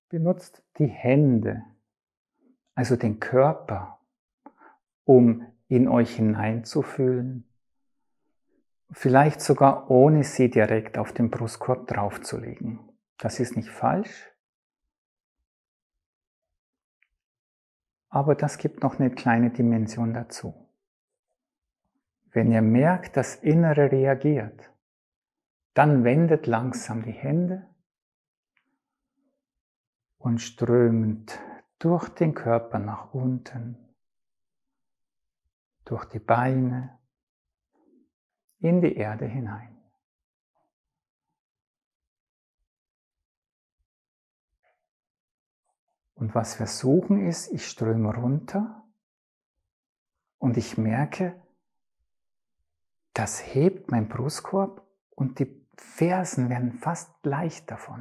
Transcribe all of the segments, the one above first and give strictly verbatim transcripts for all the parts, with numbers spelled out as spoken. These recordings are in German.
Benutzt die Hände, also den Körper, um in euch hineinzufühlen, vielleicht sogar ohne sie direkt auf den Brustkorb draufzulegen. Das ist nicht falsch, aber das gibt noch eine kleine Dimension dazu. Wenn ihr merkt, das Innere reagiert, dann wendet langsam die Hände und strömt durch den Körper nach unten, durch die Beine, in die Erde hinein. Und was wir suchen ist, ich ströme runter und ich merke, das hebt mein Brustkorb und die Fersen werden fast leicht davon.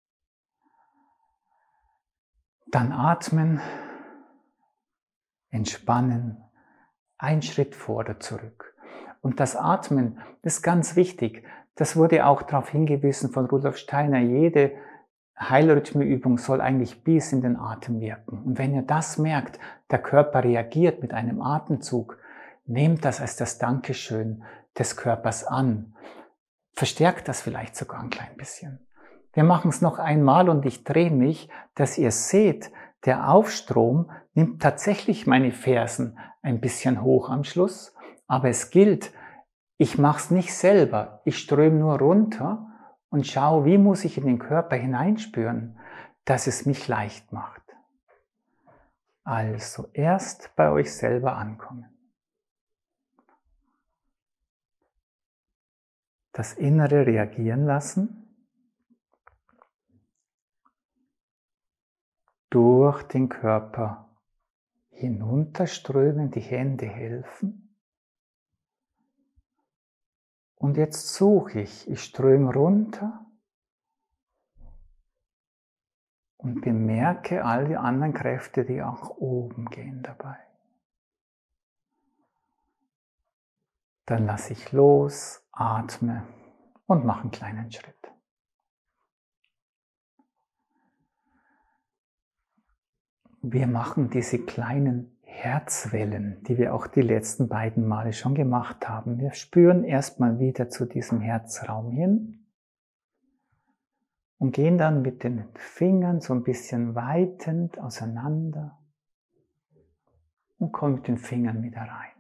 Dann atmen, entspannen, ein Schritt vor oder zurück. Und das Atmen ist ganz wichtig. Das wurde auch darauf hingewiesen von Rudolf Steiner. Jede Heilrhythmübung soll eigentlich bis in den Atem wirken. Und wenn ihr das merkt, der Körper reagiert mit einem Atemzug, nehmt das als das Dankeschön des Körpers an. Verstärkt das vielleicht sogar ein klein bisschen. Wir machen es noch einmal und ich drehe mich, dass ihr seht, der Aufstrom nimmt tatsächlich meine Fersen ein bisschen hoch am Schluss, aber es gilt, ich mache es nicht selber, ich ströme nur runter und schaue, wie muss ich in den Körper hineinspüren, dass es mich leicht macht. Also erst bei euch selber ankommen. Das Innere reagieren lassen. Durch den Körper hinunterströmen, die Hände helfen. Und jetzt suche ich, ich ströme runter und bemerke all die anderen Kräfte, die auch oben gehen dabei. Dann lasse ich los, atme und mache einen kleinen Schritt. Wir machen diese kleinen Herzwellen, die wir auch die letzten beiden Male schon gemacht haben. Wir spüren erstmal wieder zu diesem Herzraum hin und gehen dann mit den Fingern so ein bisschen weitend auseinander und kommen mit den Fingern wieder rein.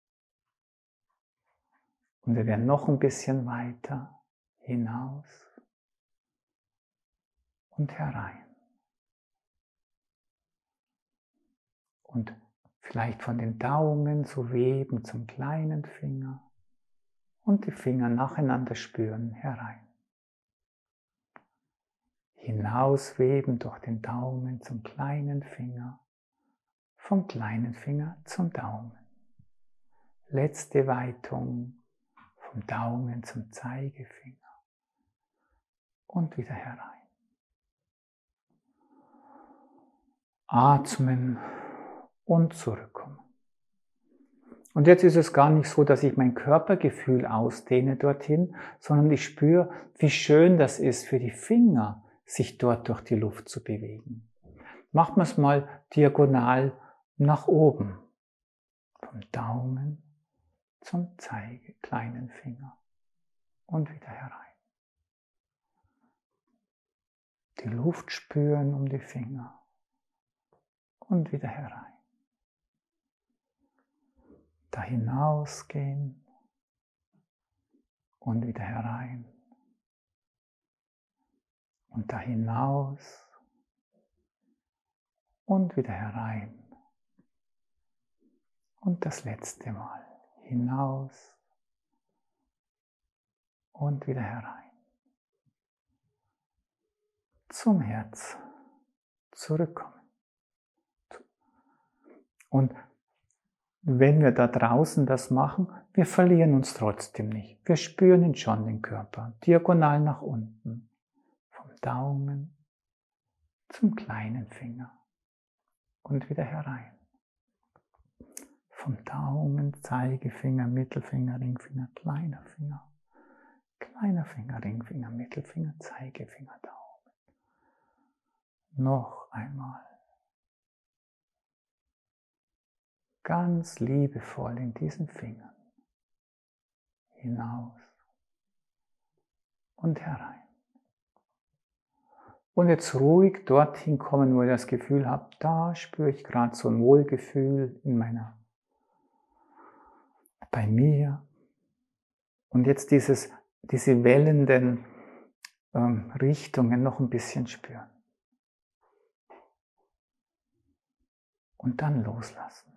Und wir werden noch ein bisschen weiter hinaus und herein. Und vielleicht von den Daumen so weben zum kleinen Finger und die Finger nacheinander spüren herein. Hinausweben durch den Daumen zum kleinen Finger, vom kleinen Finger zum Daumen. Letzte Weitung vom Daumen zum Zeigefinger und wieder herein. Atmen und zurückkommen. Und jetzt ist es gar nicht so, dass ich mein Körpergefühl ausdehne dorthin, sondern ich spüre, wie schön das ist für die Finger, sich dort durch die Luft zu bewegen. Machen wir es mal diagonal nach oben. Vom Daumen zum Zeige, kleinen Finger und wieder herein. Die Luft spüren um die Finger und wieder herein. Da hinausgehen und wieder herein. Und da hinaus und wieder herein. Und das letzte Mal hinaus und wieder herein. Zum Herz zurückkommen. Und wenn wir da draußen das machen, wir verlieren uns trotzdem nicht. Wir spüren schon den Körper, diagonal nach unten, vom Daumen zum kleinen Finger und wieder herein. Vom Daumen, Zeigefinger, Mittelfinger, Ringfinger, kleiner Finger, kleiner Finger, Ringfinger, Mittelfinger, Zeigefinger, Daumen. Noch einmal. Ganz liebevoll in diesen Fingern. Hinaus und herein. Und jetzt ruhig dorthin kommen, wo ihr das Gefühl habt, da spüre ich gerade so ein Wohlgefühl in meiner, bei mir. Und jetzt dieses, diese wellenden ähm, Richtungen noch ein bisschen spüren. Und dann loslassen.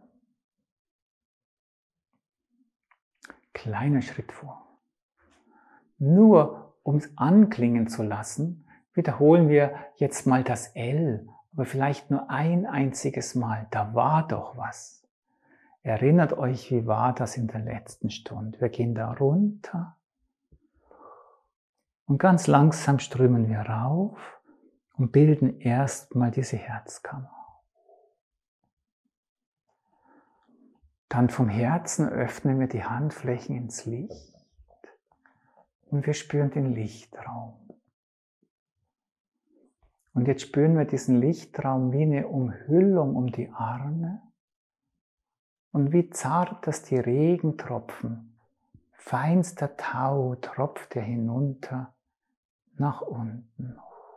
Kleiner Schritt vor. Nur um es anklingen zu lassen, wiederholen wir jetzt mal das L, aber vielleicht nur ein einziges Mal. Da war doch was. Erinnert euch, wie war das in der letzten Stunde? Wir gehen da runter und ganz langsam strömen wir rauf und bilden erstmal diese Herzkammer. Dann vom Herzen öffnen wir die Handflächen ins Licht und wir spüren den Lichtraum. Und jetzt spüren wir diesen Lichtraum wie eine Umhüllung um die Arme und wie zart, dass die Regentropfen, feinster Tau tropft er hinunter nach unten.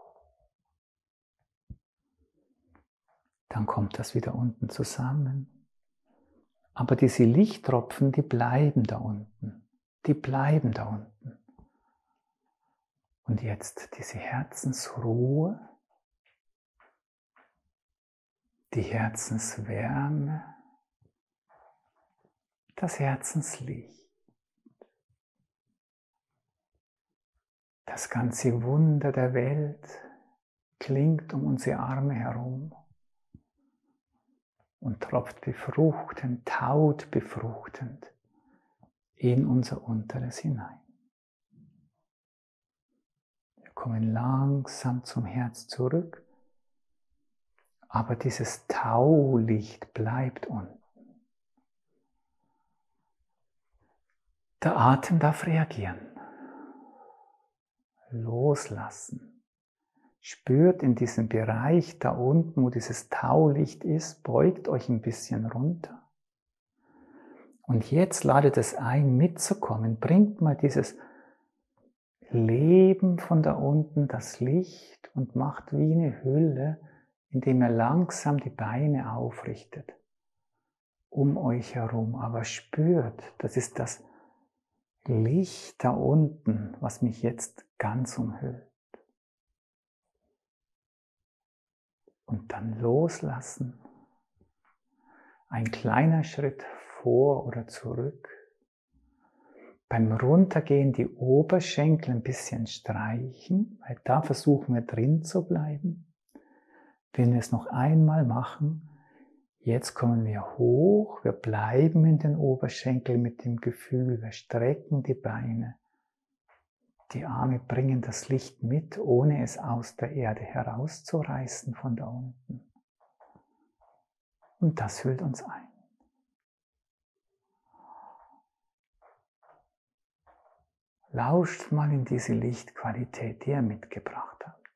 Dann kommt das wieder unten zusammen. Aber diese Lichttropfen, die bleiben da unten. Die bleiben da unten. Und jetzt diese Herzensruhe, die Herzenswärme, das Herzenslicht. Das ganze Wunder der Welt klingt um unsere Arme herum und tropft befruchtend, taut befruchtend in unser Unteres hinein. Wir kommen langsam zum Herz zurück, aber dieses Taulicht bleibt unten. Der Atem darf reagieren. Loslassen. Spürt in diesem Bereich da unten, wo dieses Taulicht ist, beugt euch ein bisschen runter. Und jetzt ladet es ein, mitzukommen. Bringt mal dieses Leben von da unten, das Licht, und macht wie eine Hülle, indem ihr langsam die Beine aufrichtet. Um euch herum. Aber spürt, das ist das Licht da unten, was mich jetzt ganz umhüllt. Und dann loslassen. Ein kleiner Schritt vor oder zurück. Beim Runtergehen die Oberschenkel ein bisschen streichen, weil da versuchen wir drin zu bleiben. Wenn wir es noch einmal machen, jetzt kommen wir hoch, wir bleiben in den Oberschenkeln mit dem Gefühl, wir strecken die Beine. Die Arme bringen das Licht mit, ohne es aus der Erde herauszureißen von da unten. Und das hüllt uns ein. Lauscht mal in diese Lichtqualität, die ihr mitgebracht habt.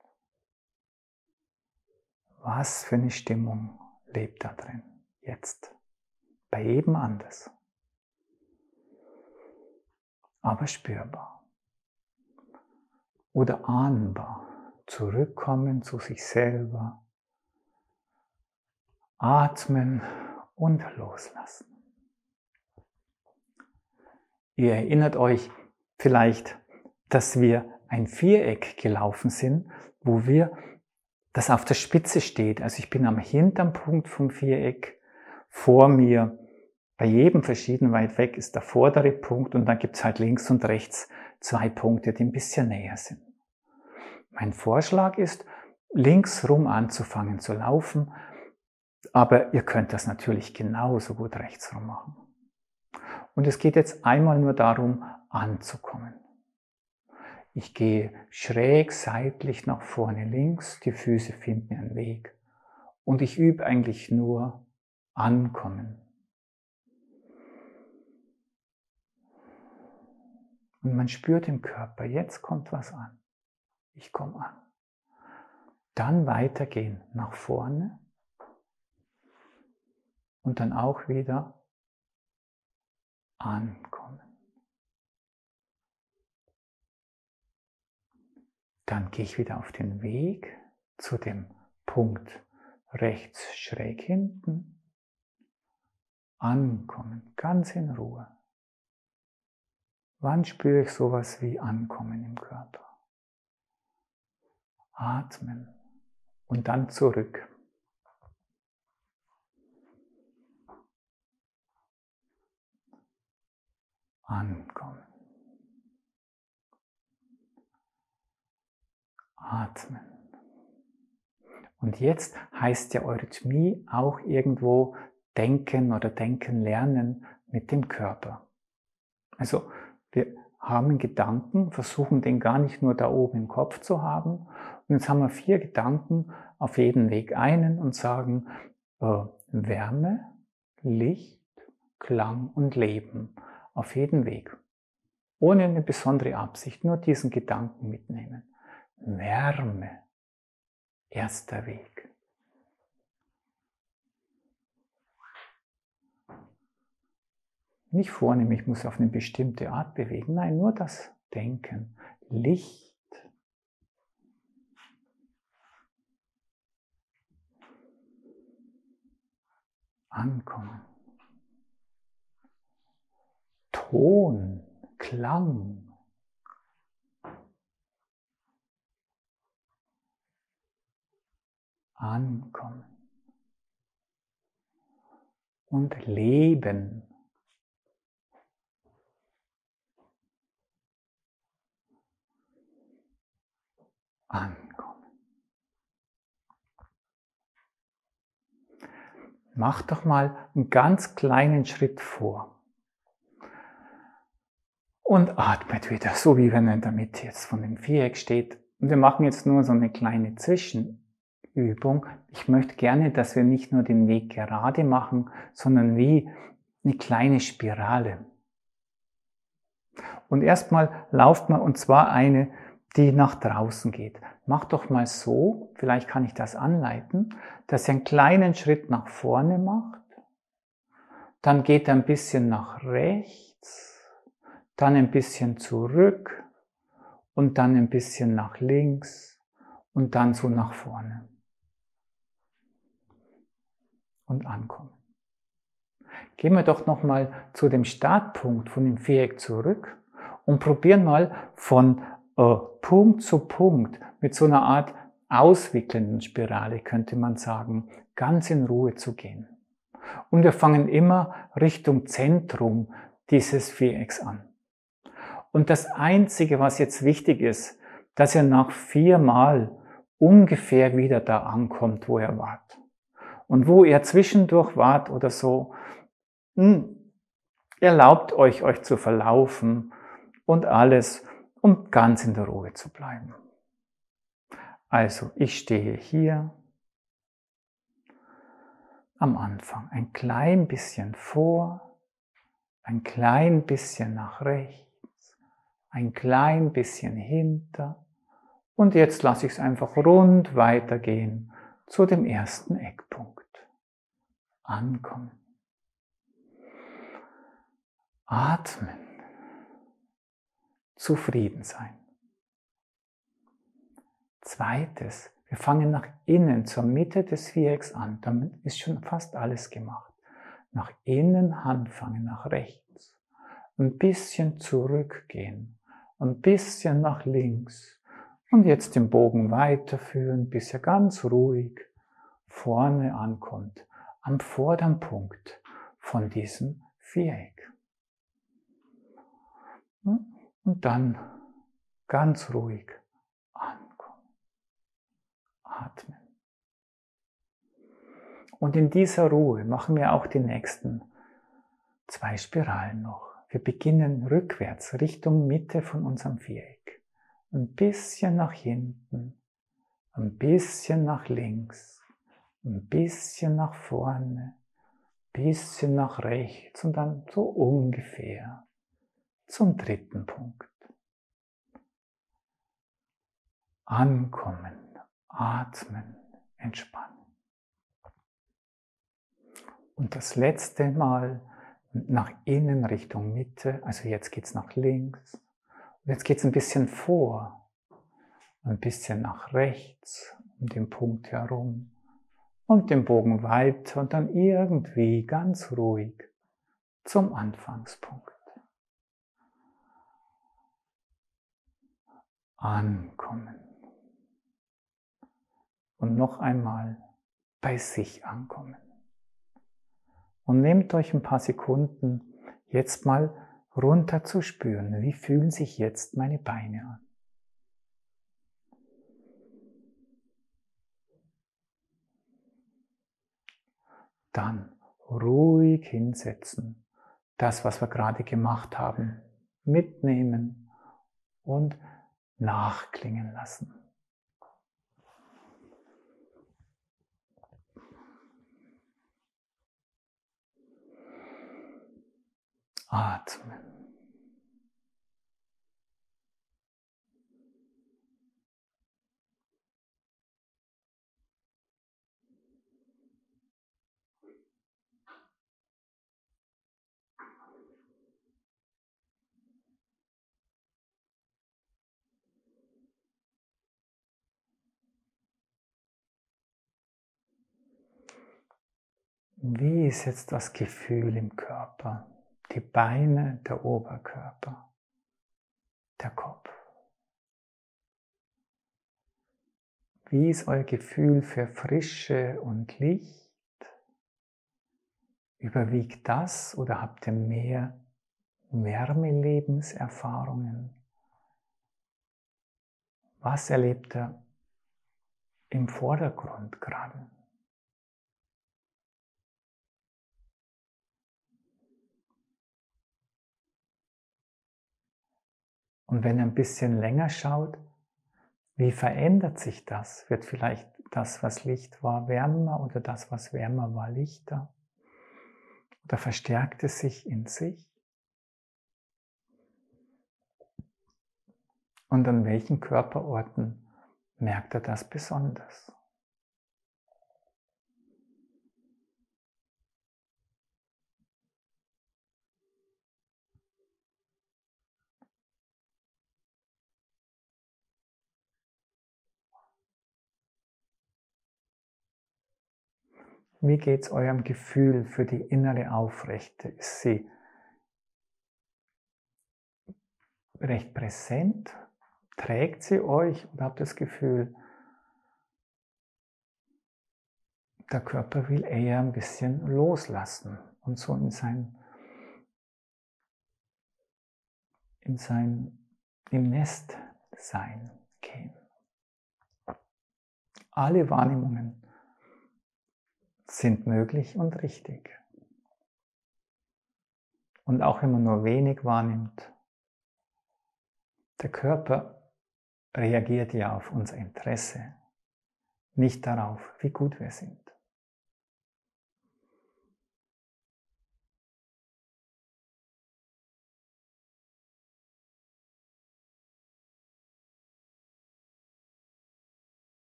Was für eine Stimmung lebt da drin, jetzt. Bei jedem anders. Aber spürbar. Oder ahnbar. Zurückkommen zu sich selber. Atmen und loslassen. Ihr erinnert euch vielleicht, dass wir ein Viereck gelaufen sind, wo wir, das auf der Spitze steht. Also ich bin am hinteren Punkt vom Viereck, vor mir, bei jedem verschieden weit weg ist der vordere Punkt und dann gibt es halt links und rechts zwei Punkte, die ein bisschen näher sind. Mein Vorschlag ist, linksrum anzufangen zu laufen, aber ihr könnt das natürlich genauso gut rechtsrum machen. Und es geht jetzt einmal nur darum, anzukommen. Ich gehe schräg seitlich nach vorne links, die Füße finden ihren Weg. Und ich übe eigentlich nur ankommen. Und man spürt im Körper, jetzt kommt was an. Ich komme an. Dann weitergehen nach vorne und dann auch wieder ankommen. Dann gehe ich wieder auf den Weg zu dem Punkt rechts schräg hinten. Ankommen, ganz in Ruhe. Wann spüre ich sowas wie Ankommen im Körper? Atmen und dann zurück. Ankommen. Atmen. Und jetzt heißt ja Eurythmie auch irgendwo denken oder denken lernen mit dem Körper. Also wir haben einen Gedanken, versuchen den gar nicht nur da oben im Kopf zu haben. Und jetzt haben wir vier Gedanken auf jeden Weg einen und sagen äh, Wärme, Licht, Klang und Leben auf jeden Weg. Ohne eine besondere Absicht, nur diesen Gedanken mitnehmen. Wärme, erster Weg. Nicht vornehmen, ich muss auf eine bestimmte Art bewegen. Nein, nur das Denken. Licht. Ankommen. Ton, Klang. Ankommen. Und Leben. Ankommen. Mach doch mal einen ganz kleinen Schritt vor. Und atmet wieder, so wie wenn er in der Mitte jetzt von dem Viereck steht. Und wir machen jetzt nur so eine kleine Zwischenübung. Ich möchte gerne, dass wir nicht nur den Weg gerade machen, sondern wie eine kleine Spirale. Und erstmal lauft mal, und zwar eine, die nach draußen geht. Mach doch mal so, vielleicht kann ich das anleiten, dass ihr einen kleinen Schritt nach vorne macht, dann geht er ein bisschen nach rechts, dann ein bisschen zurück und dann ein bisschen nach links und dann so nach vorne. Und ankommen. Gehen wir doch nochmal zu dem Startpunkt von dem Viereck zurück und probieren mal von äh, Punkt zu Punkt mit so einer Art auswickelnden Spirale, könnte man sagen, ganz in Ruhe zu gehen. Und wir fangen immer Richtung Zentrum dieses Vierecks an. Und das Einzige, was jetzt wichtig ist, dass ihr nach viermal ungefähr wieder da ankommt, wo ihr wart. Und wo ihr zwischendurch wart oder so, mh, erlaubt euch, euch zu verlaufen und alles, um ganz in der Ruhe zu bleiben. Also, ich stehe hier am Anfang ein klein bisschen vor, ein klein bisschen nach rechts, ein klein bisschen hinter und jetzt lasse ich es einfach rund weitergehen zu dem ersten Eckpunkt. Ankommen. Atmen. Zufrieden sein. Zweites, wir fangen nach innen zur Mitte des Vierecks an. Damit ist schon fast alles gemacht. Nach innen anfangen, nach rechts. Ein bisschen zurückgehen. Ein bisschen nach links. Und jetzt den Bogen weiterführen, bis er ganz ruhig vorne ankommt. Am vorderen Punkt von diesem Viereck. Und dann ganz ruhig ankommen. Atmen. Und in dieser Ruhe machen wir auch die nächsten zwei Spiralen noch. Wir beginnen rückwärts, Richtung Mitte von unserem Viereck. Ein bisschen nach hinten, ein bisschen nach links, ein bisschen nach vorne, ein bisschen nach rechts und dann so ungefähr zum dritten Punkt. Ankommen, Atmen, entspannen. Und das letzte Mal nach innen Richtung Mitte, also jetzt geht es nach links. Und jetzt geht es ein bisschen vor, ein bisschen nach rechts, um den Punkt herum und den Bogen weiter und dann irgendwie ganz ruhig zum Anfangspunkt. Ankommen. Und noch einmal bei sich ankommen. Und nehmt euch ein paar Sekunden, jetzt mal runter zu spüren. Wie fühlen sich jetzt meine Beine an? Dann ruhig hinsetzen. Das, was wir gerade gemacht haben, mitnehmen und nachklingen lassen. Atmen. Wie ist jetzt das Gefühl im Körper? Die Beine, der Oberkörper, der Kopf. Wie ist euer Gefühl für Frische und Licht? Überwiegt das oder habt ihr mehr Wärmelebenserfahrungen? Was erlebt ihr im Vordergrund gerade? Und wenn ihr ein bisschen länger schaut, wie verändert sich das? Wird vielleicht das, was Licht war, wärmer oder das, was wärmer war, lichter? Oder verstärkt es sich in sich? Und an welchen Körperorten merkt ihr das besonders? Wie geht es eurem Gefühl für die innere Aufrechte? Ist sie recht präsent? Trägt sie euch oder habt ihr das Gefühl, der Körper will eher ein bisschen loslassen und so in sein, in sein, im Nest sein gehen? Alle Wahrnehmungen sind möglich und richtig. Und auch wenn man nur wenig wahrnimmt, der Körper reagiert ja auf unser Interesse, nicht darauf, wie gut wir sind.